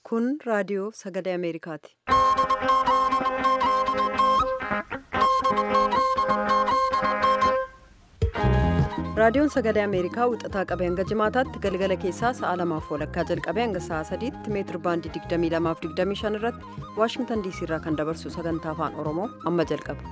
Kun raadiyoo sagalee Ameerikaati. Raadiyoon sagalee Ameerikaa wixataa qabee hanga jimaataatti galgala keessaa sa'a 2:00 jalqabee hanga sa'a 3tti meetir baandii 22-25 irratti Waashingtan DC irraa kan dabarsu sagantaa afaan Oromoo amma jalqaba.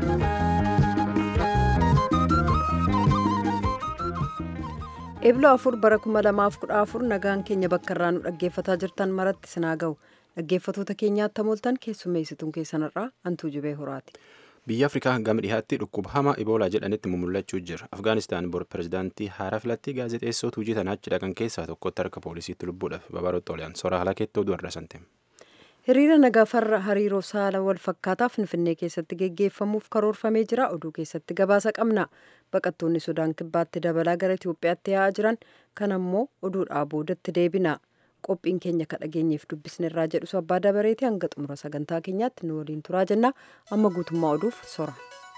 Eebila 4 bara 2014 nagaan keenya bakka irraa nu dhaggeeffataa jirtan maratti sinaa ga'u. Dhaggeeffatoota keenyaatti hamooltan keessummeessituun keessanirraa Antuu Jibee Horaati. Biyya Afrikaa gama dhihaatti dhukkuba hamaa Iboolaa jedhanitti mumullachuu jira. Afgaanistaan bor pirezidaantii haaraa filatti gaazexeessootu hojii tanaa achi dhaqan keessaa tokkotti harka poolisiitti lubbuudhaaf babaroota oliyaan soraa halakeettoo du'arra sante. Hiriira nagaa farra hariiroo saala wal fakkaataa Finfinnee keessatti geggeeffamuuf karoorfamee jira. Oduu keessatti gabaasa qabna. Baqattoonni Sudaan kibbaatti dabalaa gara Itoophiyaatti yaa'aa jiran kan ammoo oduudhaa boodatti deebina. Qophiin keenya kan dhageenyeef dubbisne irraa jedhu abbaa dabareetii hanga xumura sagantaa keenyaatti nu waliin turaa jenna. Amma guutummaa oduuf sora.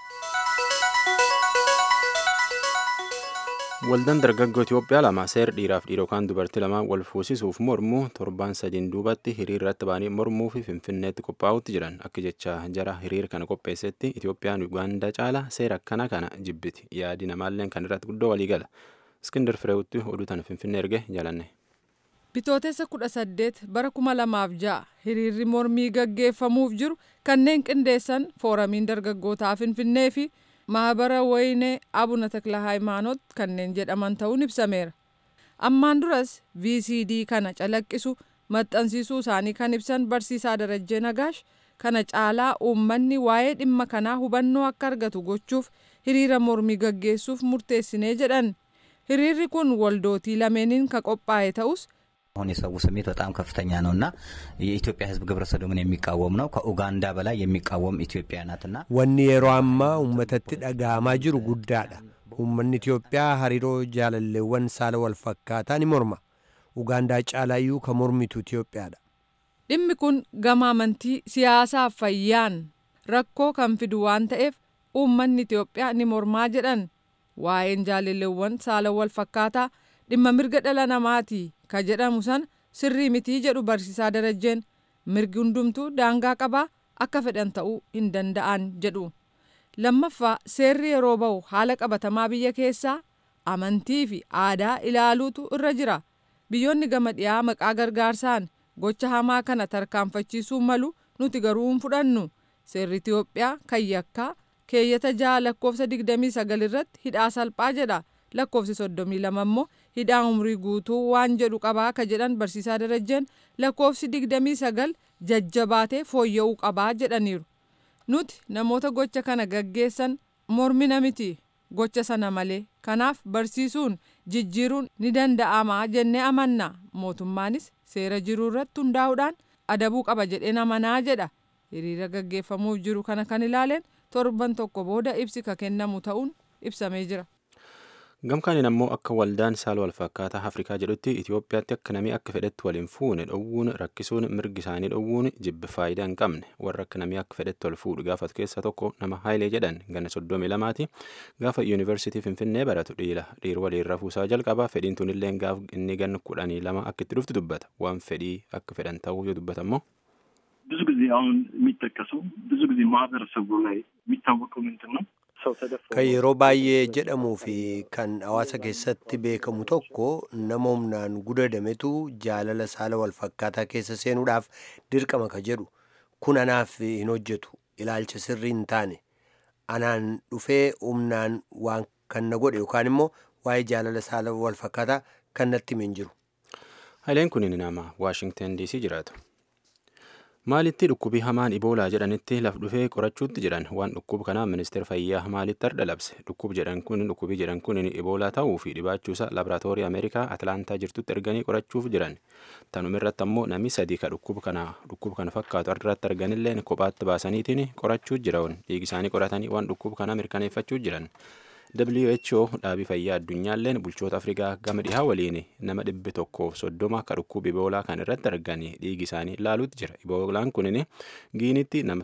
Waldaan dargaggoo Itoophiyaa lama seer dhiiraaf dhiirokaan dubartii lama wal fuusisuuf mormuu torban sadiin duubatti hiriirratti ba'anii mormuu fi Finfinneetti qophaa'utti jiran akka jecha jara hiriir kana qopheessetti Itoophiyaan Ugaandaa caala seera akkana kana jibbiti yaadi namaalleen kan irratti guddoo walii gala. Iskindar Fireewutti oduu tana Finfinnee erge jaalanne. Bitootessa 18 bara 2006 hiriirri mormii gaggeeffamuuf jiru kanneen qindeessan fooramiin dargaggootaa Finfinnee fi mahabara Waynee Abuna Takla Hayimaanoot kanneen jedhaman ta'uun ibsameera. Ammaan duras VCD kana calaqqisu maxxansiisuu isaanii kan ibsan barsiisaa Darajjee Nagaash kana caalaa uummanni waa'ee dhimma kanaa hubannoo akka argatu gochuuf hiriira mormii gaggeessuuf murteessinee jedhan. Hiriirri kun waldootii lameeniin ka qophaa'e ta'us አሁን የሰው ስሜት በጣም ከፍተኛ ነውና የኢትዮጵያ ሕዝብ ግብረ ሰዶምን የሚቃወም ነው ከኡጋንዳ በላይ የሚቃወም ኢትዮጵያ ናትና ወኒ የሮአማ ኡመተት ደጋማ ጅሩ ጉዳዳ ኡመን ኢትዮጵያ ሀሪሮ ጃለለወን ሳለ ወልፈካታን ይሞርማ ኡጋንዳ ጫላዩ ከሞርሚቱ ኢትዮጵያዳ dhimmi kun gama amantii siyaasaa fayyaan rakkoo kan fidu waan ta'eef uummanni Itoophiyaa ni mormaa jedhan waa'een jaalalleewwan saala walfakkaataa dhimma mirga dhala namaati ka jedhamu san sirrii mitii jedhu barsiisaa Darajjeen mirgi hundumtuu daangaa qabaa akka fedhan ta'uu hin danda'an jedhu. Lammaffaa seerri yeroo ba'u haala qabatamaa biyya keessaa amantii fi aadaa ilaaluutu irra jira. Biyyoonni gama dhiyaa maqaa gargaarsaan gocha hamaa kana tarkaanfachiisuu malu nuti garuu hin fudhannu. Seerri Itoophiyaa kan yakkaa keeyyata 6 lakkoofsa 29 irratti hidhaa salphaa jedha. Lakkoofsi 32 immoo hidhaa umrii guutuu waan jedhu qabaa ka jedhan barsiisaa Darajjeen lakkoofsi 29 jajjabaatee fooyya'uu qabaa jedhaniiru. Nuti namoota gocha kana gaggeessan mormina miti gocha sana malee kanaaf barsiisuun jijjiiruun ni danda'ama jennee amanna mootummaanis seera jiruu irratti hundaa'uudhaan adabuu qaba jedheen amanaa jedha. Hiriira gaggeeffamuuf jiru kana kan ilaaleen torban tokko booda ibsi ka kennamu ta'uun ibsamee jira. Gamkaaniin ammoo akka waldaan saala walfakkaataa Afrikaa jedhutti Itoophiyaatti akka namni akka fedhetti waliin fuune dhowwuun rakkisuun mirgi isaanii dhowwuun jibbi faayidaa hin qabne warra akka namni akka fedhetti wal fuudhu gaafatu keessaa tokko nama Haayilee jedhan ganna 32ti gaafa yuunivarsiitii Finfinnee baratu dhiira waliin rafuusaa jalqabaa fedhiin tunillee gaaf inni ganna 12 akka itti dhuftu dubbata waan fedhii akka fedhan ta'uu yoo dubbatammoo. ብዙ ጊዜ አሁን የሚጠቀሰው ብዙ ጊዜ ማህበረሰቡ ላይ የሚታወቀው ምንድን ነው? kan yeroo baay'ee jedhamuu fi kan hawaasa keessatti beekamu tokko nama humnaan gudadametu jaalala saala walfakkaataa keessa seenuudhaaf dirqama ka jedhu kun anaaf hin hojjetu ilaalcha sirrii hin taane anaan dhufee humnaan waan kan na godhe yookaan immoo waa'ee jaalala saala walfakkaataa kan natti himin jiru. Haayileen kun nama Waashingtan DC jiraatu. Maalitti dhukkubii hamaan Iboolaa jedhanitti laf dhufee qorachuutti jiran waan dhukkuba kanaa ministeera fayyaa maalitti arda labse dhukkubii jedhan kun Iboolaa ta'uu fi dhibaachuusa laaboraatoorii Ameerikaa Atlaantaa jirtutti erganii qorachuuf jiran tanuma irratti ammoo namni 3 ka dhukkuba kana fakkaatu ardarratti arganillee kophaatti baasaniitiin qorachuu jiran dhiigi isaanii qoratanii waan dhukkuba kanaa mirkaneeffachuu jiran. WHO dhaabii fayyaa addunyaalleen bulchoota Afrikaa gama dhihaa waliin nama 130 ka dhukkuba Iboolaa kan irratti arganii dhiigi isaanii ilaaluutti jira. Iboolaan kunin Giinitti nama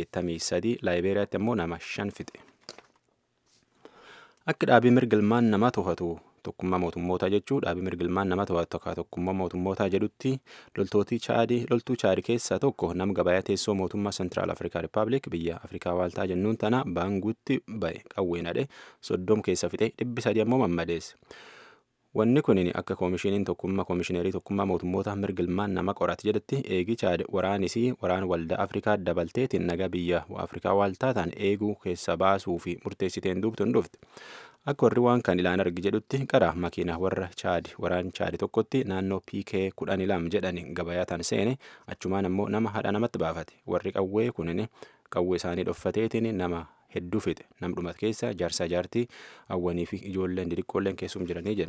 83 Laayibeeriyaatti ammoo nama 5 fixe. Akka dhaabii mirga ilmaan namaa to'atu tokkummaa mootummootaa jechuu dhaabii mirgilmaan nama to'atu tokkummaa mootummootaa jedhutti loltuu chaadii keessaa tokko nama gabayaa teessoo mootummaa Central Africa Republic biyya Afrikaa waaltaa jennuun tana baanguutti ba'e qawween hadhe 30 keessa fixe 300 ammoo mammadeesse. Wanni kunin akka koomishineerii tokkummaa mootummoota mirgilmaan nama qorate jedhetti eegi chaad waraanisii waraan waldaa Afrikaa dabalteetiin naga biyya Afrikaa waaltaataan eeguu keessa baasuu fi murteessiteen duubtuun dhufte. Akka warri waan kan ilaan argi jedhutti qara makiina warra chaad waraan chaadi tokkotti naannoo PK-12 jedhani gabayaataan seene achumaan ammoo nama hadha namatti baafate. Warri qawwee kunin qawwee isaanii dhoffateetiin nama hedduu fixe. Namdhumat keessa jaarsaa jaartii hawwanii fi ijoolleen xixiqqoolleen keessum jiranii jenna.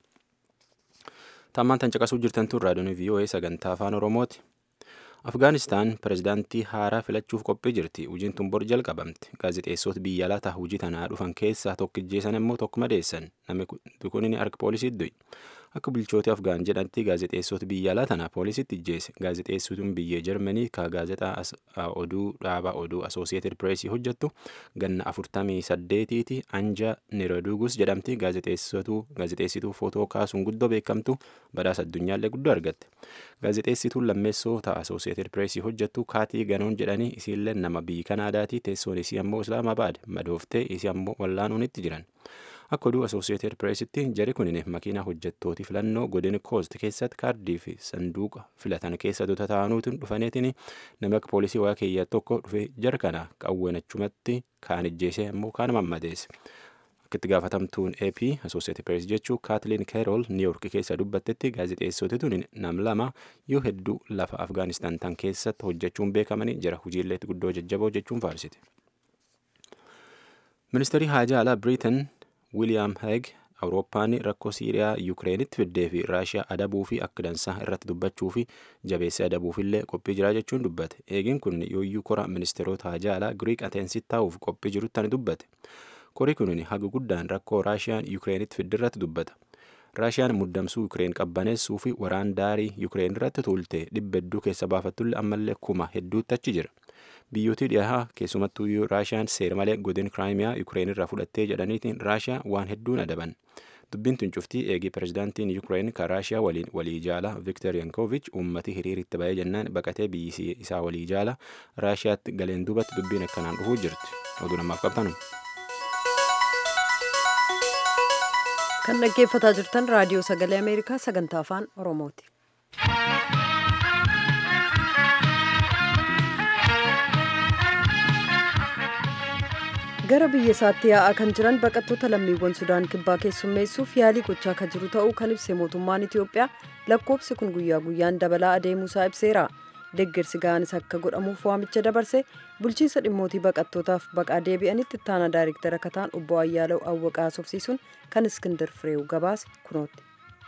Tammaan tan caqasuu jirtan tun raadiyoon VOA sagantaa afaan Oromooti. Afgaanistaan pirezidaantii haaraa filachuuf qophii jirti. Hojiin tun bor jalqabamte. Gaazexeessota biyya alaa ta'a hojii tanaa dhufan keessaa tokkijjeessan immoo tokko madeessan. Namni kun harka poolisiitti du'e. Akka bulchoota Afgaan jedhanitti gaazexeessota biyya alaa tanaa poolisiitti ijjeesse. Gaazexeessituun biyya Jarmanii ka gaazexaa oduu dhaabaa oduu Associated Press hojjettu ganna 48 Anja Niradugus jedhamti. Gaazexeessituu footoo kaasuun guddoo beekamtu badhaasa addunyaallee guddoo argatte. Gaazexeessituun lammeessoo ta'a Associated Press hojjettu Kaatii Ganoon jedhanii isiillee nama biyya Kanaadaati. Teessoon isii ammoo Islaamabaad madooftee isii ammoo wallaanuunitti jiran. Akka oduu Associated Pressitti jari kunin makiina hojjettooti filannoo godina Coast keessatti kaardii fi sanduuqa filatan keessa ta'anuutiin dhufaneetiin namni akka poolisii waa keeyyaa tokko dhufe jara kana qawween achumatti kaan ijjeese immoo kaan mammadeesse. Akka itti gaafatamtuun AP Associated Press jechuu Kathleen Carroll New York keessa dubbattetti gaazexeessoti tun nam lama yoo hedduu lafa Afgaanistaan tan keessatti hojjechuun beekamanii jara hojiileetti guddoo jajjaboo jechuun faarsite. Ministeerri haajaa alaa Britain William Hague Awurooppaan rakkoo Siiriyaa Yukireenitti fiddee fi Raashiyaa adabuu fi akka dansaa irratti dubbachuu fi jabeessee adabuufillee qophii jiraa jechuun dubbate. Eegin kun yooyyuu kora ministeerota haajaa alaa Giriik Ateensitti taa'uuf qophii jirutti dubbate. Kori kun haga guddaan rakkoo Raashiyaan Yukireenitti fidde irratti dubbata. Raashiyaan muddamsuu Yukireen qabbaneessuu fi waraan daarii Yukireen irratti tuulte dhibba hedduu keessa baafattullee ammallee kuma hedduutti achi jira. Biyyooti dhiyahaa keessumattuu Raashiyaan seera malee godina Kiraayimiyaa Yukireen irraa fudhattee jedhaniitiin Raashiyaa waan hedduun adaban. Dubbiin tun cuftii eegii pirezidaantiin Yukireen kan Raashiyaa waliin walii jaala Viktor Yanukovic uummati hiriiritti ba'ee jennaan baqatee biyyi isaa walii jaala Raashiyaatti galeen duubatti dubbiin akkanaan dhufuu jirti. Oduu namaaf qabtanu. Kan dhaggeeffataa jirtan raadiyoo sagalee Ameerikaa sagantaa afaan Oromooti. Gara biyya isaatti yaa'aa kan jiran baqattoota lammiiwwan Sudaan kibbaa keessummeessuuf yaalii gochaa kan jiru ta'uu kan ibse mootummaan Itiyoophiyaa lakkoofsi kun guyyaa guyyaan dabalaa adeemuusaa ibseera. Deeggarsi ga'aanis akka godhamuuf waamicha dabarse bulchiinsa dhimmootii baqattootaaf baqaa deebi'anitti itti aanaa daayreektara akka ta'an obbo Ayyaalaw Awwaqaa haasofsiisuun kan Iskindar Fireew gabaase kunooti.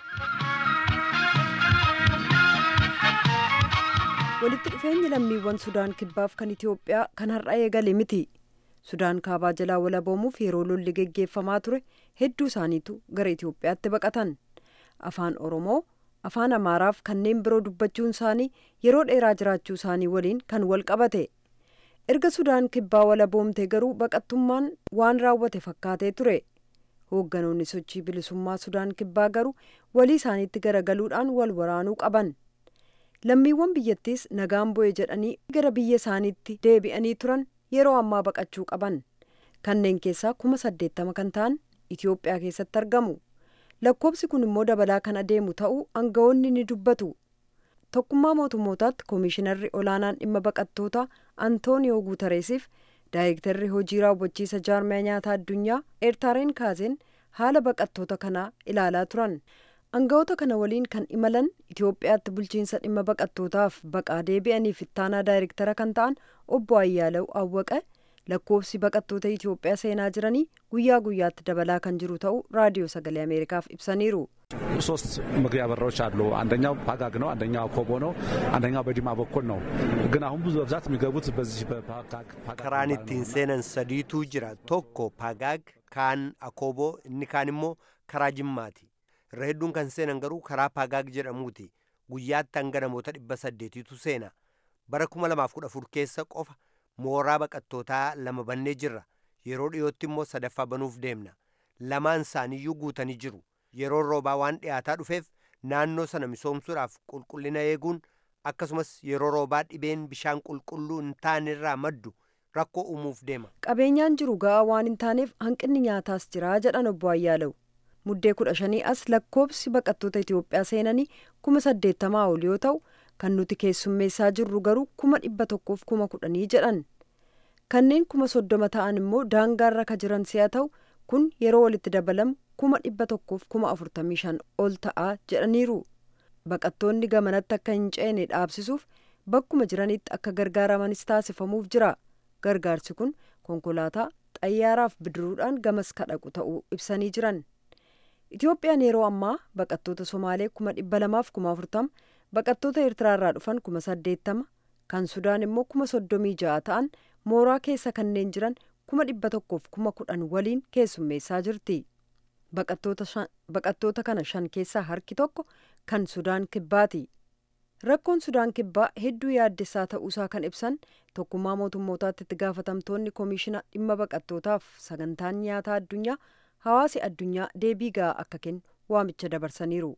Walitti dhufeenyi lammiiwwan Sudaan kibbaaf kan Itiyoophiyaa kan har'a eegale miti. Sudaan kaabaa jalaa walaboomuuf yeroo lolli geggeeffamaa ture hedduu isaaniitu gara Itiyoophiyaatti baqatan. Afaan Oromoo, Afaan Amaaraaf kanneen biroo dubbachuun isaanii yeroo dheeraa jiraachuu isaanii waliin kan wal qabate. Erga Sudaan kibbaa walaboomte garuu baqattummaan waan raawwate fakkaatee ture. Hoogganoonni sochii bilisummaa Sudaan kibbaa garuu walii isaaniitti garagaluudhaan wal waraanuu qaban. Lammiiwwan biyyattiis nagaan bu'e jedhanii gara biyya isaaniitti deebi'anii turan yeroo ammaa baqachuu qaban. Kanneen keessaa 80,000 kan ta'an Itiyoophiyaa keessatti argamu. Lakkoobsi kun immoo dabalaa kan adeemu ta'uu aangawoonni ni dubbatu. Tokkummaa mootummootaatti koomishinarri olaanaan dhimma baqattootaa Antooniyoo Guutareesiif daayirektarri hojii raawwachiisa jaarmiyaa nyaataa addunyaa Eertaareen Kaazeen haala baqattoota kanaa ilaalaa turan. Aangawoota kana waliin kan imalan Itiyoophiyaatti bulchiinsa dhimma baqattootaaf baqaa deebi'aniif itti aanaa daayirektara kan ta'an obbo Ayyaalaw Awwaqaa lakkoofsi baqattoota Itiyoophiyaa seenaa jiranii guyyaa guyyaatti dabalaa kan jiru ta'uu raadiyoo sagalee Ameerikaaf ibsaniiru. ሶስት መግቢያ በሮች አሉ። አንደኛው ፓጋግ ነው፣ አንደኛው ኮቦ ነው፣ አንደኛው በዲማ በኩል ነው። ግን አሁን ብዙ በብዛት የሚገቡት በዚህ በፓጋግ ከራኒቲን ሴነን ሰዲቱ ጅራ ቶኮ ፓጋግ ካን አኮቦ እንካንሞ ከራጅማቲ ረሄዱን kan seenan garuu karaa paagaag jedhamuuti. Guyyaatti hanga namoota 800tu seena. Bara 2014 keessa qofa mooraa baqattootaa 2 bannee jirra. Yeroo dhiyootti immoo 3ffaa banuuf deemna. Lamaan isaaniiyyuu guutanii jiru. yeroon roobaa waan dhiyaataa dhufeef naannoo sana misoomsuudhaaf qulqullina eeguun akkasumas yeroo roobaa dhibeen bishaan qulqulluu hin taanerraa maddu rakkoo uumuuf deema. Qabeenyaan jiru ga'aa waan hin taaneef hanqinni nyaataas jira jedhan obbo Ayyaalew. Muddee 15 as lakkoobsi baqattoota Itoophiyaa seenanii 80,000 ol yoo ta'u kan nuti keessummeessaa jirru garuu 110,000 jedhan. Kanneen 30,000 ta'an immoo daangaarra ka jiran si'a ta'u kun yeroo walitti dabalamu 145,000 ol ta'a jedhaniiru. Baqattoonni gamanatti akka hin ceene dhaabsisuuf bakkuma jiranitti akka gargaaramanis taasifamuuf jira. Gargaarsi kun konkolaataa xayyaaraaf bidiruudhaan gamas kadhaqu ta'uu ibsanii jiran. Itoophiyaan yeroo ammaa baqattoota Somaalee 240,040, baqattoota Eertiraarraa dhufan 80,000, kan Sudaan immoo 36,000 ta'an mooraa keessa kanneen jiran 110,010 waliin keessummeessaa jirti. Baqattoota kana 5 keessaa harki tokko kan Sudaan kibbaati. Rakkoon Sudaan kibbaa hedduu yaaddessaa ta'uusaa kan ibsan tokkummaa mootummootaatti itti gaafatamtoonni koomishina dhimma baqattootaaf sagantaan nyaataa addunyaa hawaasi addunyaa deebii ga'aa akka kennu waamicha dabarsaniiru.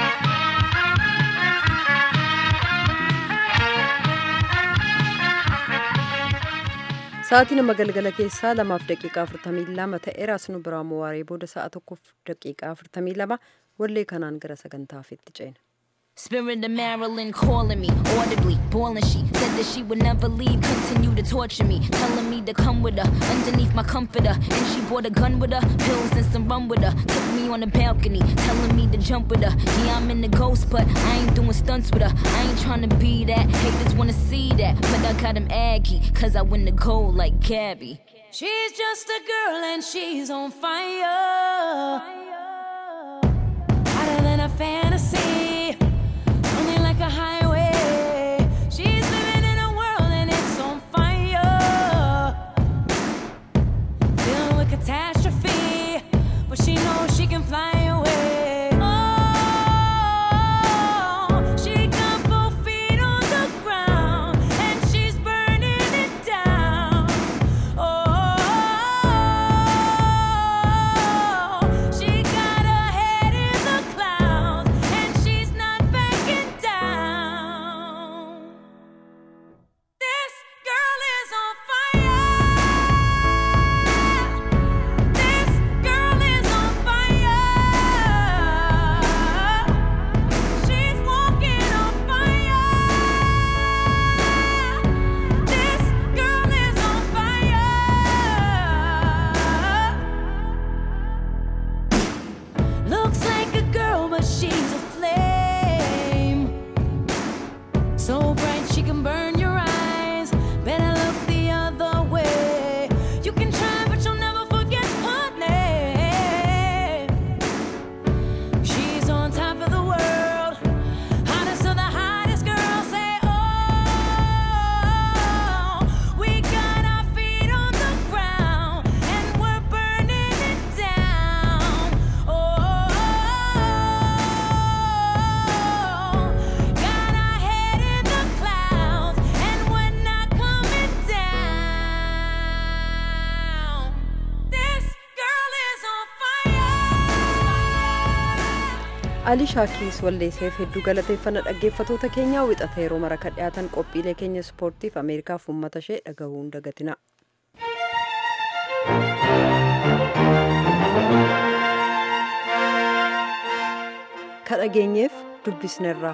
Sa'aatii nama galgala keessaa 2:42 ta'eera. Asinu biraa waaree booda sa'a 1:42 wallee kanaan gara sagantaaf itti ceena. Spirit of Marilyn calling me audibly, boiling. She said that she would never leave, continue to torture me, telling me to come with her underneath my comforter. And she brought a gun with her, pills and some rum with her. Took me on the balcony, telling me to jump with her. Yeah, I'm in the ghost, but I ain't doing stunts with her. I ain't trying to be that, haters wanna see that, but I got them aggy, cause I win the gold like Gabby. She's just a girl and she's on fire, hotter than a fantasy, like a highway. She's living in a world and it's on fire, filled with catastrophe, but she knows she can fly away. Oh, she got both feet on the ground and she's burning it down. Oh, she got her head in the clouds and she's not backing down. This girl is on fire. This girl is on fire. She's walking on fire. This girl is on fire. Looks like a girl, but she's a flame, so bright she can burn your eyes. Better look the other way. You can try, but you'll never forget her name. She's on top of the world, hottest of the hottest girls. Say, oh, we got our feet on the ground and we're burning it down. Oh, got our head in the clouds and we're not coming down. This girl is on fire. Ali Shaakiis walleesseef hedduu galateeffannaa dhaggeeffatoota keenyaa wixata yeroo mara kan dhiyaatan qophiilee keenya ispoortiif Ameerikaaf uummata ishee dhagahuun dagatina. Ka dhageenyeef dubbisneerra.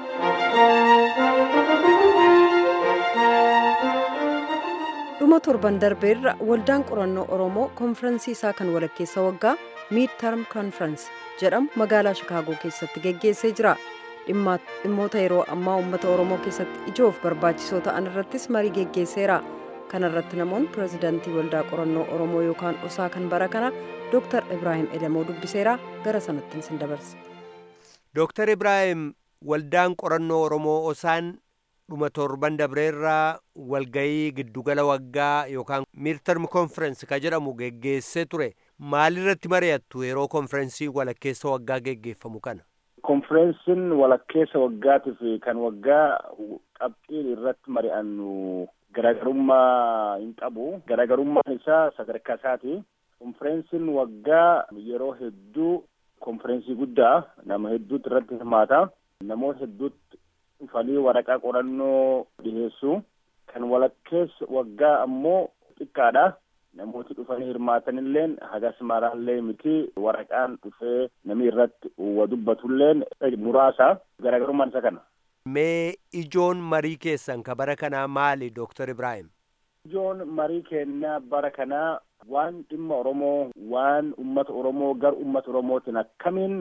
Dhuma torban darbeerra waldaan qorannoo Oromoo konfiraansii isaa kan walakkeessa waggaa Mid-Term Conference jedhamu magaalaa Shikaagoo keessatti geggeessee jira. Dhimmoota yeroo ammaa uummata Oromoo keessatti ijoof barbaachisoo ta'an irrattis marii geggeesseera. Kana irratti namoonni pirezidaantii waldaa qorannoo Oromoo yookaan OSA kan bara kana Dr. Ibrahim Edamoo dubbiseera. Gara sanattiin sin dabarse. Dr. Ibrahim, waldaan qorannoo Oromoo OSA'n dhuma torban dabreerraa walgayii giddugala waggaa yookaan Mid-Term Conference ka jedhamu geggeessee ture. Maalirratti mari'attu yeroo konferensii walakkeessa waggaa geggeeffamu kana? Konferensiin walakkeessa waggaatiif kan waggaa qabxiin irratti mari'annu garaagarummaa hin qabu. Garaagarummaan isaa sadarkaa isaati. Konferensiin waggaa yeroo hedduu konferensii guddaa nama hedduutu irratti hirmaata. Namoota hedduutti dhufanii waraqaa qorannoo dhiheessu. Kan walakkeessa waggaa ammoo xiqqaadha. Namooti dhufanii hirmaatanilleen hagas maraallee miti waraqaan dhufee namni irratti wadubbatulleen muraasa garaagarummaan isa kana. Mee ijoon marii keessan ka bara kanaa maali Dr. Ibrahim? Ijoon marii keenyaa bara kanaa waan dhimma Oromoo, waan uummata Oromoo gar uummata Oromootiin akkamiin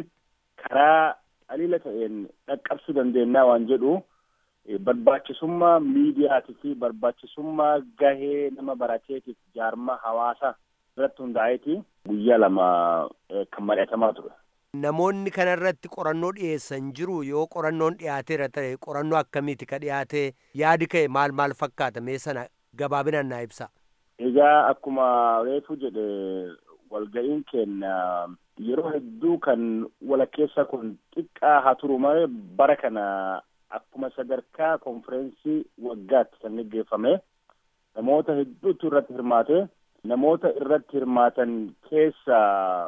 karaa qaliila ta'een dhaqqabsuu dandeenya waan jedhu barbaachisummaa miidiyaatii fi barbaachisummaa gahee nama barateetiif jaarmaa hawaasaa irratti hundaa'eeti guyyaa lama kan mari'atamaa ture. Namoonni kanarratti qorannoo dhiyeessan jiru yoo qorannoon dhiyaateera ta'e qorannoo akkamiiti ka dhiyaate yaadi ka'e maal fakkaata mee sana gabaabinaan naa ibsa. Egaa akkuma reefu jedhe walga'iin keenya yeroo hedduu kan walakkeessa kun xiqqaa haa turu malee bara kana akkuma sadarkaa konferensii waggaatti kan gaggeeffame namoota hedduutu irratti hirmaate. Namoota irratti hirmaatan keessa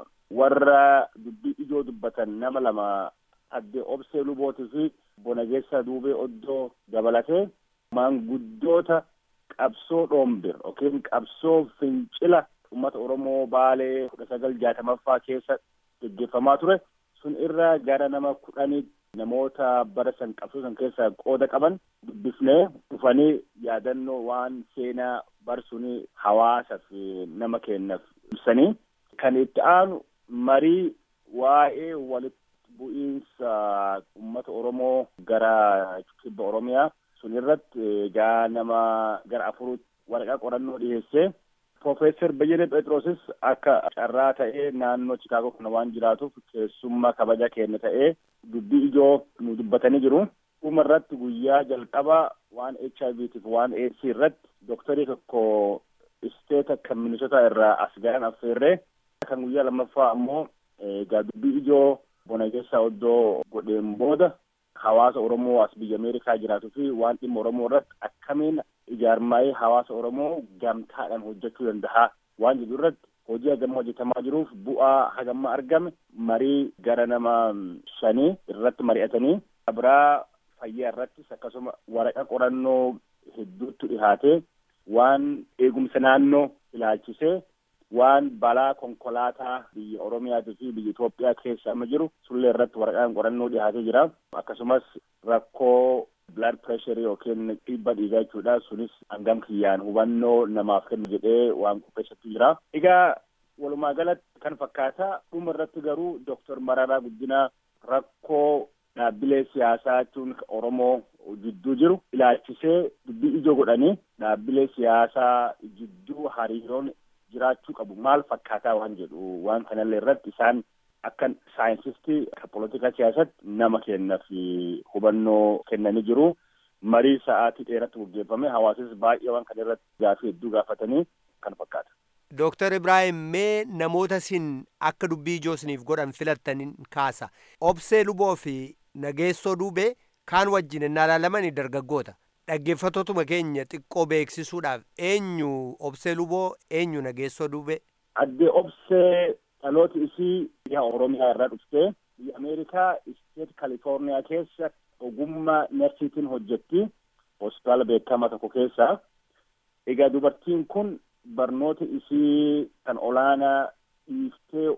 warra dubbii ijoo dubbatan nama lama adde Obsee Lubootii fi Bonageessaa Duubee Oddoo dabalatee maanguddoota qabsoo dhoombe yookiin qabsoo fincila uummata Oromoo Baalee 1960 keessa gaggeeffamaa ture sun irraa gara nama 10 namoota bara san qabsoo san keessa qooda qaban dubbifnee dhufanii yaadannoo waan seenaa barsuun hawaasaa fi nama kennaaf ibsanii kan itti aanu marii waa'ee walitti bu'iinsa uummata Oromoo gara kibba Oromiyaa sun irratti egaa nama gara afuruutti waraqaa qorannoo dhiyeessee Profeesar Bayyane Phexrosis akka carraa ta'ee naannoo Chikaagoo kana waan jiraatuuf keessummaa kabaja kenna ta'ee dubbii ijoo nu dubbatanii jiru. Dhuma irratti guyyaa jalqabaa waan HIVtiif waan AIDS irratti dooktarii tokko isteeta kan Minisotaa irraa as garan affeerree kan guyyaa lammaffaa ammoo egaa dubbii ijoo Bonageessaa Oddoo godheen booda hawaasa Oromoo as biyya Ameerikaa jiraatuu fi waan dhimma Oromoo irratti akkamiin ijaarmaa'ee hawaasa Oromoo gamtaadhaan hojjechuu danda'a waan jedhu irratti hojii hagamma hojjetamaa jiruuf bu'aa hagamma argame marii gara nama 5 irratti mari'atanii biraa fayyaa irrattis akkasuma waraqaa qorannoo hedduutti dhihaatee waan eegumsa naannoo ilaalchisee waan balaa konkolaataa biyya Oromiyaatii fi biyya Itoophiyaa keessa amma jiru sullee irratti waraqaan qorannoo dhihaatee jira. Akkasumas rakkoo blood pressure yookiin dhibba dhiigaa jechuudha. Sunis hangam kiyyaan hubannoo namaaf kennu jedhee waan qopheessatu jira. Egaa walumaa galatti kan fakkaata dhuma irratti garuu Dr. Mararaa Guddinaa rakkoo dhaabbilee siyaasaa jechuun Oromoo jidduu jiru ilaalchisee dubbii ijoo godhanii dhaabbilee siyaasaa jidduu hariiroon jiraachuu qabu maal fakkaataa waan jedhu waan kanallee irratti isaan akka saayinsistii kan polotika siyaasatti nama kennaaf hubannoo kennanii jiru. Marii sa'aatii dheeratti gaggeeffame hawaasis baay'ee waan kana irratti gaaffii hedduu gaafatanii kan fakkaata. Dr. Ibrahim mee namoota isin akka dubbii ijoo isiniif godhan filattaniin kaasa. Obsee Luboo fi Nageessoo Duubee kaan wajjin innaa ilaalamanii dargaggoota. Dhaggeeffattootuma keenya xiqqoo beeksisuudhaaf eenyu Obsee Luboo eenyu Nageessoo Duubee? Adde Obsee dhaloota isii biyya Oromiyaa irraa dhuftee biyya Ameerikaa isteet Kaalifoorniyaa keessa ogummaa narsiitiin hojjetti hospitaala beekamaa tokko keessa. Egaa dubartiin kun barnoota isii kan olaanaa dhiiftee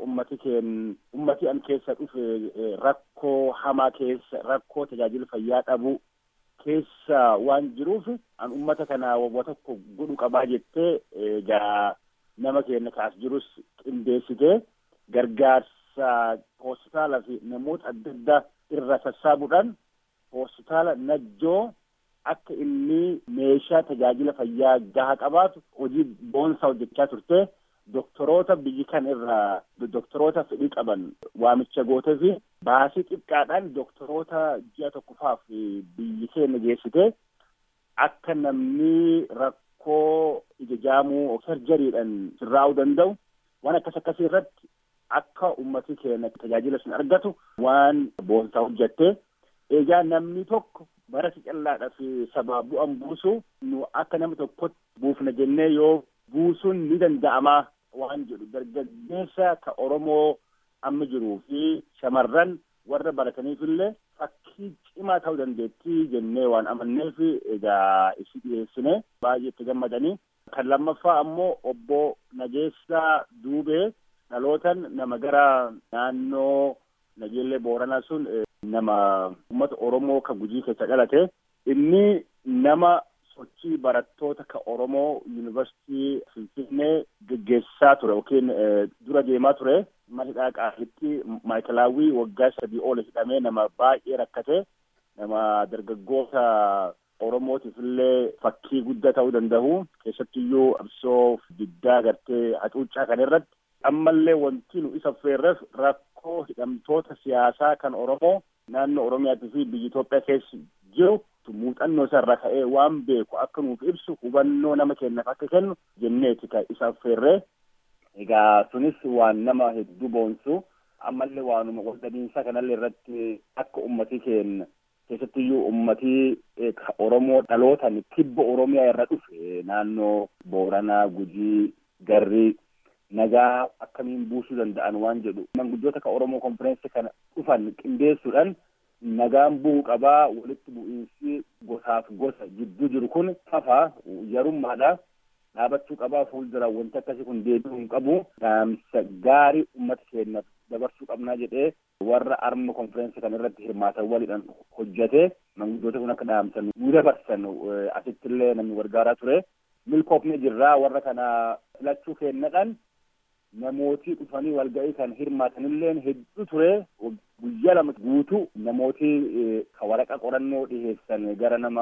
ummati an keessa dhufe rakkoo hamaa keessa rakkoo tajaajila fayyaa dhabuu keessa waan jiruuf an ummata kana wabwa tokko godhu qabaa jettee egaa nama keenya kaas jirus qindeessitee gargaarsa hospitaala fi namoota adda addaa irra sassaabuudhaan hospitaala Najjoo akka inni meeshaa tajaajila fayyaa gahaa qabaatu hojii boonsaa hojjechaa turte. Doktoroota biyyi kan irraa doktoroota fedhii qaban waamicha gootee fi baasii xiqqaadhaan doktoroota ji'a tokkofaaf biyyi keenya geessite akka namni rakkoo ija jaamuu sarjariidhaan sirraa'uu danda'u waan akkasii irratti akka ummati keenya tajaajila sun argatu waan boonsaa hojjette. Egaa namni tokko bara callaadhaa fi sabaa bu'an buusu nu akka nama tokkotti buufna jennee yoo buusuun ni danda'amaa waan jedhu dargaggeessa ka Oromoo amma jiruu fi shamarran warra barataniifillee fakkii cimaa ta'uu dandeettii jennee waan amanneef egaa isi dhiyeessine baay'ee itti gammadanii. Kan lammaffaa ammoo obbo Nageessaa Duubee dhalootan nama gara naannoo Nageellee Booranaa sun nama uummata Oromoo kan Gujii keessa dhalate. Inni nama sochii barattoota kan Oromoo Yuunivarsiitii Finfinnee geggeessaa ture yookiin dura deemaa ture. Mana qaalitti maayikalaawwii waggaa 3 ol hidhamee nama baay'ee rakkate, nama dargaggoota Oromootiif illee fakkii guddaa ta'uu danda'u. Keessattiyyuu qabsoo diddaa gartee hacuuccaa kan irratti ammallee wanti nu isa feerreef rakkoo hidhamtoota siyaasaa kan Oromoo naannoo Oromiyaatii fi biyya Itoophiyaa keessa jiru muuxannoo isarraa ka'ee waan beeku akka nuuf ibsu hubannoo nama kennaaf akka kennu jenneeti kan isa feerree. Egaa sunis waan nama hedduu boonsu ammallee waanuma waldhabiinsaa kanallee irratti akka ummatii keenya keessattiyyuu ummatii Oromoo dhalootan kibba Oromiyaa irra dhufe naannoo Booranaa, Gujii, Garrii nagaa akkamiin buusuu danda'an waan jedhu manguddoota ka Oromoo konferensii kana dhufan qindeessuudhaan nagaan bu'uu qabaa. Walitti bu'iinsi gosaaf gosa jidduu jiru kun fafaa yarummaadha. Dhaabachuu qabaa. Fuuldura wanti akkasii kun deebi'uu hin qabu. Dhaamsa gaarii uummata keenyaaf dabarsuu qabnaa jedhee warra arma konferensii kana irratti hirmaatan waliidhaan hojjete manguddoota kun akka dhaamsan nu dabarsan asittillee namni gargaaraa ture. Milkoofne jirraa warra kana filachuu kennadhaan namooti dhufanii walga'ii kan hirmaatanillee hedduu ture. Guyyaa 2 guutuu namooti ka waraqa qorannoo dhiheessan gara nama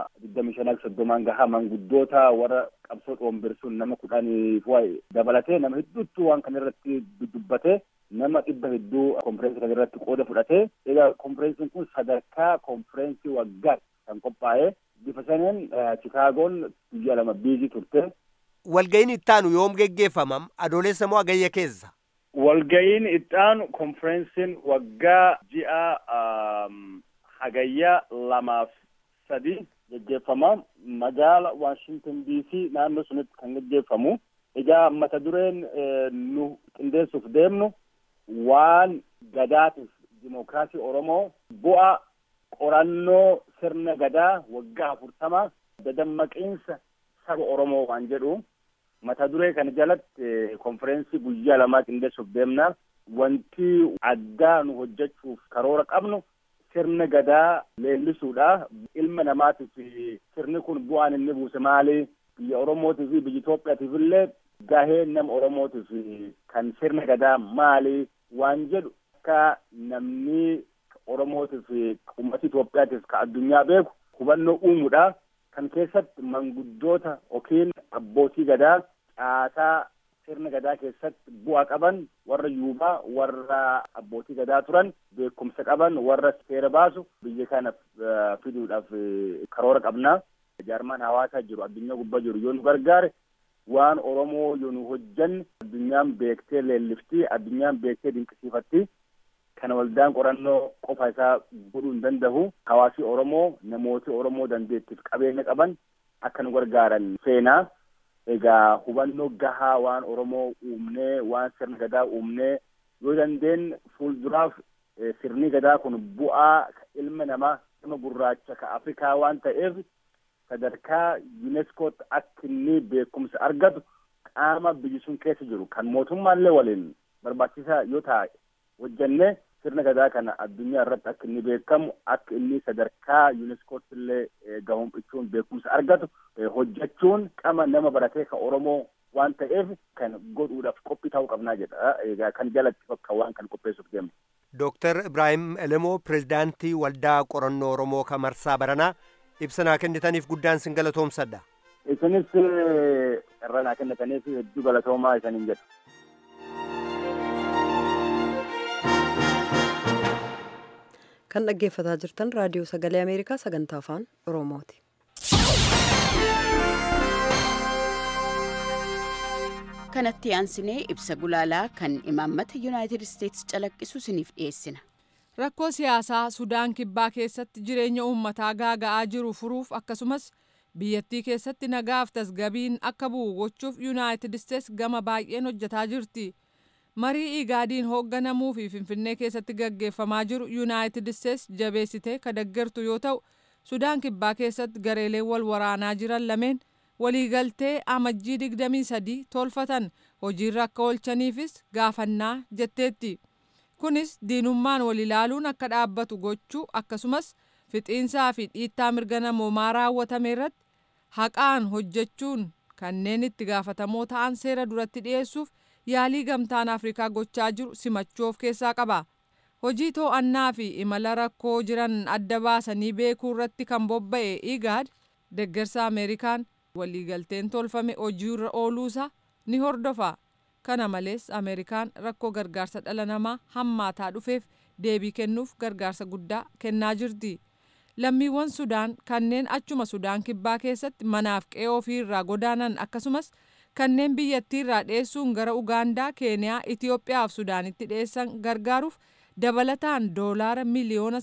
25-30 gahaa manguddoota warra qabsoo dhoombersuun nama 10 dabalatee nama hedduutu waan kana irratti dubbate. Nama 100 hedduu konferensii kana irratti qooda fudhate. Egaa konferensiin kun sadarkaa konferensii waggaa kan qophaa'e. Bifa saneen Chikaagoon guyyaa 2 biizii turte. Walga'iin ittaanu yoom geggeeffamam? Adoolessa moo agayya keessa? Walga'iin ittaanu konferensiin waggaa ji'a hagayya 2-3 geggeeffama. Magaala Washington DC naannoo sunitti kan geggeeffamu. Egaa mata dureen nu qindeessuuf deemnu waan gadaatiif dimookiraasii Oromoo bu'a qorannoo sirna gadaa waggaa 40 dadammaqiinsa saba Oromoo waan jedhu mata duree kana jalatti konferensii guyyaa 2 qindeessuuf deemna. Wanti addaa nu hojjechuuf karoora qabnu sirna gadaa leellisuudha. Ilma namaatiif sirni kun bu'aan inni buuse maali? Biyya Oromootiif fi biyya Itoophiyaatiif illee gaheen nama Oromootiif kan sirna gadaa maali waan jedhu akka namni Oromootiif uummata Itoophiyaatiif ka addunyaa beeku hubannoo uumuudha. Kan keessatti manguddoota yookiin abbootii gadaa caasaa sirna gadaa keessatti bu'aa qaban warra yuubaa warra abbootii gadaa turan beekumsa qaban warra seera baasu biyya kana fiduudhaaf karoora qabna. Jaarmaan hawaasaa jiru addunyaa gubbaa jiru yoo nu gargaare waan Oromoo yoo nu hojjanne addunyaan beektee leellifti, addunyaan beektee dinqisiifatti. Kana waldaan qorannoo qofa isaa godhuu hin danda'u. Hawaasi Oromoo namooti Oromoo dandeettiif qabeenya qaban akka nu gargaaran seenaa. Egaa hubannoo gahaa waan Oromoo uumnee waan sirna gadaa uumnee yoo dandeenye fuulduraaf sirni gadaa kun bu'aa ilma namaa ilma gurraacha ka Afrikaa waan ta'eef sadarkaa UNESCO akka inni beekumsa argatu qaama biyyi sun keessa jiru kan mootummaallee waliin barbaachisaa yoo ta'e hojjannee sirna gadaa kana addunyaa irratti akka inni beekamu akka inni sadarkaa UNESCO illee gahuun beekumsa argatu hojjechuun qaama nama baratee ka Oromoo waan ta'eef kan godhuudhaaf qophii ta'uu qabnaa jedha. Egaa kan jalatti bakka waan kan qopheessuuf deemu. Dr. Ibrahim Elemoo pirezidaantii waldaa qorannoo Oromoo ka marsaa baranaa ibsa naa kennitaniif guddaan sin galatoomsadha. Isinis irra naa kennitaniif hedduu galatoomaa isaniin jedhu. Kan dhaggeeffataa jirtan raadiyoo sagalee Ameerikaa sagantaa afaan Oromooti. Kanatti aansinee ibsa gulaalaa kan imaammata Yuunaayitid Isteetsi calaqqisu isiniif dhiyeessina. Rakkoo siyaasaa Sudaan Kibbaa keessatti jireenya uummataa gaaga'aa jiru furuuf akkasumas biyyattii keessatti nagaaf tasgabiin akka bu'u gochuuf Yuunaayitid Isteetsi gama baay'een hojjetaa jirti. marii igaadiin hoogganamuu fi finfinnee keessatti gaggeeffamaa jiru yuunaayitid isteetsi jabeessitee ka deeggartu yoo ta'u sudaan kibbaa keessatti gareelee wal waraanaa jiran lameen waliigaltee amajjii 23 tolfatan hojiirra akka oolchaniifis gaafannaa jetteetti. Kunis diinummaan wal ilaaluun akka dhaabbatu gochuu akkasumas fixiinsaa fi dhiittaa mirga namoomaa raawwatame irratti haqaan hojjechuun kanneen itti gaafatamoo ta'an seera duratti dhiyeessuuf yaalii gamtaan Afrikaa gochaa jiru simachuu of keessaa qaba. Hojii to'annaa fi imala rakkoo jiran adda baasanii beekuu irratti kan bobba'e IGAD deeggarsa Ameerikaan waliigalteen tolfame hojiirra ooluusaa ni hordofa. Kana malees Ameerikaan rakkoo gargaarsa dhala namaa hammaataa dhufeef deebii kennuuf gargaarsa guddaa kennaa jirti. Lammiiwwan Sudaan kanneen achuma Sudaan kibbaa keessatti manaaf qe'ee ofiirraa godaanan akkasumas kanneen biyyattiirraa dheessuun gara Ugaandaa, Keeniyaa, Itiyoophiyaa fi Sudaanitti dheessan gargaaruuf dabalataan doolaara miliyoona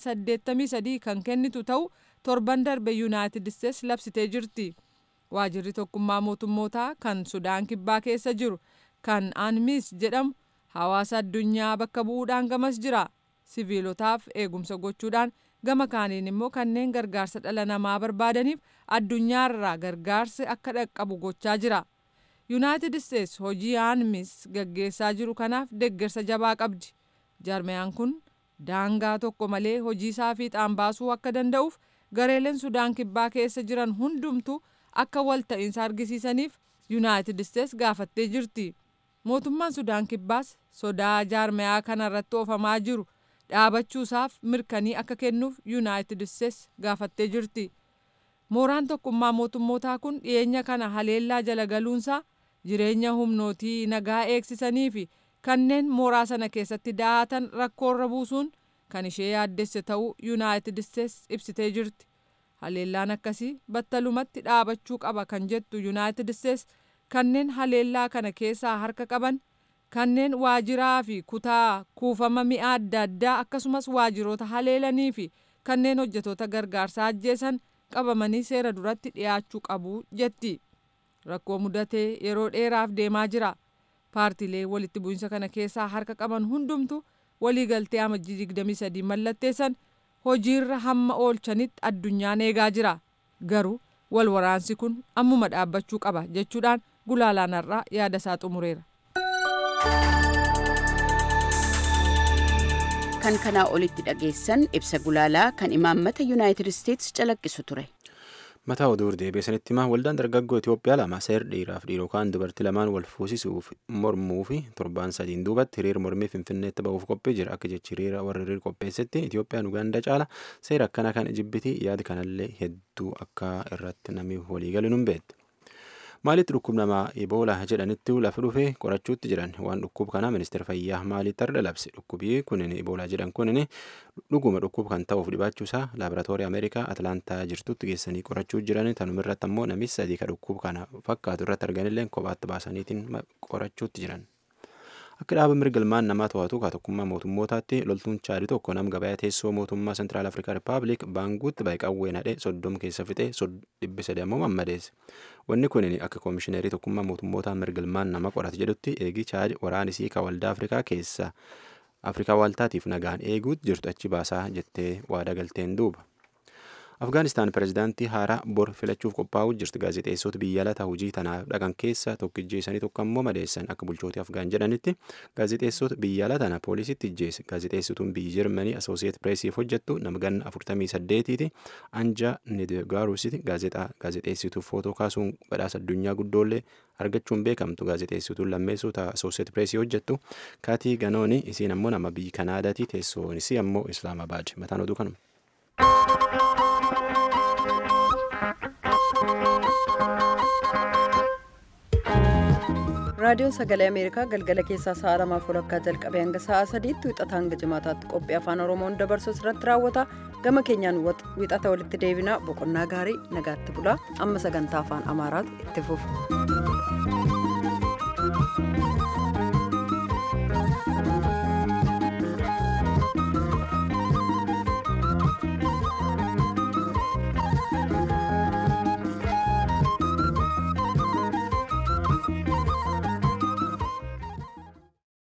83 kan kennitu ta'u torban darbe Yuunaayitid Isteetsi labsitee jirti. Waajirri tokkummaa mootummootaa kan Sudaan kibbaa keessa jiru kan ANMIS jedhamu hawaasa addunyaa bakka bu'uudhaan gamas jira. Siviilotaaf eegumsa gochuudhaan gama kaaniin immoo kanneen gargaarsa dhala namaa barbaadaniif addunyaarraa gargaarsi akka dhaqqabu gochaa jira. Yuunaayitid Isteetsi hojii ANMIS gaggeessaa jiru kanaaf deeggarsa jabaa qabdi. Jarmiyaan kun daangaa tokko malee hojii isaa fiixaan baasuu akka danda'uuf gareeleen Sudaan kibbaa keessa jiran hundumtuu akka walta'iinsa argisiisaniif Yuunaayitid Isteetsi gaafattee jirti. Mootummaan Sudaan kibbaas sodaa jaarmiyaa kanarratti oofamaa jiru dhaabachuusaaf mirkanii akka kennuuf Yuunaayitid Isteetsi gaafattee jirti. Mooraan tokkummaa mootummootaa kun dhiyeenya kana haleellaa jala galuunsaa jireenya humnootii nagaa eegsisanii fi kanneen mooraa sana keessatti da'atan rakkoorra buusuun kan ishee yaaddesse ta'uu Yuunaayitid Isteetsi ibsitee jirti. Haleellaan akkasii battalumatti dhaabachuu qaba kan jettu Yuunaayitid Isteetsi kanneen haleellaa kana keessaa harka qaban kanneen waajiraa fi kutaa kuufama mi'a adda addaa akkasumas waajiroota haleelanii fi kanneen hojjetoota gargaarsaa ajjeesan qabamanii seera duratti dhiyaachuu qabu jetti. Rakkoo mudatee yeroo dheeraaf deemaa jira. Paartiilee walitti bu'insa kana keessaa harka qaban hundumtu waliigaltee amajjii 23 mallatteessan hojiirra hamma oolchanitti addunyaan eegaa jira. Garuu wal waraansi kun ammuma dhaabbachuu qaba jechuudhaan Gulaalaan har'aa yaada isaa xumureera. Kan kanaa olitti dhageessan ibsa Gulaalaa kan imaammata Yuunaayitid Isteetsi calaqqisu ture. Mataa oduu deebiisanitti himaa waldaan dargaggoo Itoophiyaa lama seer dhiiraaf dhiirokaan dubartii lamaan wal fuusisuuf mormuu fi torbaan sadiin duubatti hiriira mormii Finfinneetti ba'uuf qophii jira. Akka jechi warri hiriira qopheessetti Itoophiyaan Ugaandaa caala seera akkana kan Ijibbitii yaada kanallee hedduu akka irratti namni waliigalu hin beekne. Maalitti dhukkubni namaa Eboolaa jedhanitti lafa dhufee qorachuutti jiran waan dhukkuba kana ministeera fayyaa maalitti arda labse dhukkubii kunin Eboolaa jedhan kunin dhuguma dhukkuba kan ta'uuf dhibaachuusaa laaboraatoorii Ameerikaa Atlaantaa jirtutti geessanii qorachuu jiran tanumirratti ammoo namichi sadii ka dhukkuba kana fakkaatu irratti arganillee kophaatti baasaniitiin qorachuutti jiran. Akka dhaaba mirga ilmaan namaa to'atu tokkummaa mootummootaatti loltuun Chaadii tokko nama gabayaa teessoo mootummaa Sentiraal Afrikaa Rippaabilik Baanguutti qawween hadhee 30 keessa fixee 300 ammoo mammadeesse. Wanni kun akka koomishineerii tokkummaa mootummootaa mirga ilmaan namaa qorate jedhutti eegii Chaad waraanisii ka waldaa Afrikaa keessa Afrikaa waaltaatiif nagaan eeguutti jirtu achi baasaa jettee waada galteen duuba. Afgaanistaan pirezidaantii haaraa bor filachuuf qophaa'uu jirti. Gaazexeessota biyya alaa hojii tanaaf dhaqan keessa tokko ijjeessanii tokko ammoo madeessan. Akka bulchootii Afgaan jedhanitti gaazexeessota biyya alaa tana poolisitti ijjeesse. Gaazexeessituun biyyi Jarmanii Asooseet Pireesiif hojjettu nama ganna 48ti Anja Nedegaaruusiti gaazexeessituu footoo kaasuun badhaasa addunyaa guddoollee argachuun beekamtu. Gaazexeessituun lammeessuu Asooseet Pireesii hojjettu Kaatii Ganooni isiin ammoo nama biyyi Kanaadaati teessoon isii ammoo Islaamabaad. Mataan oduu kanuma. raadiyoon sagalee ameerikaa galgala keessaa sa'a 2:00 jalqabee hanga sa'a 3tti wixata hanga jimaataatti qophii afaan oromoon dabarsu irratti raawwata. Gama keenyaan wixata walitti deebina. Boqonnaa gaarii nagaatti bulaa. Amma sagantaa afaan amaaraatu itti fufa.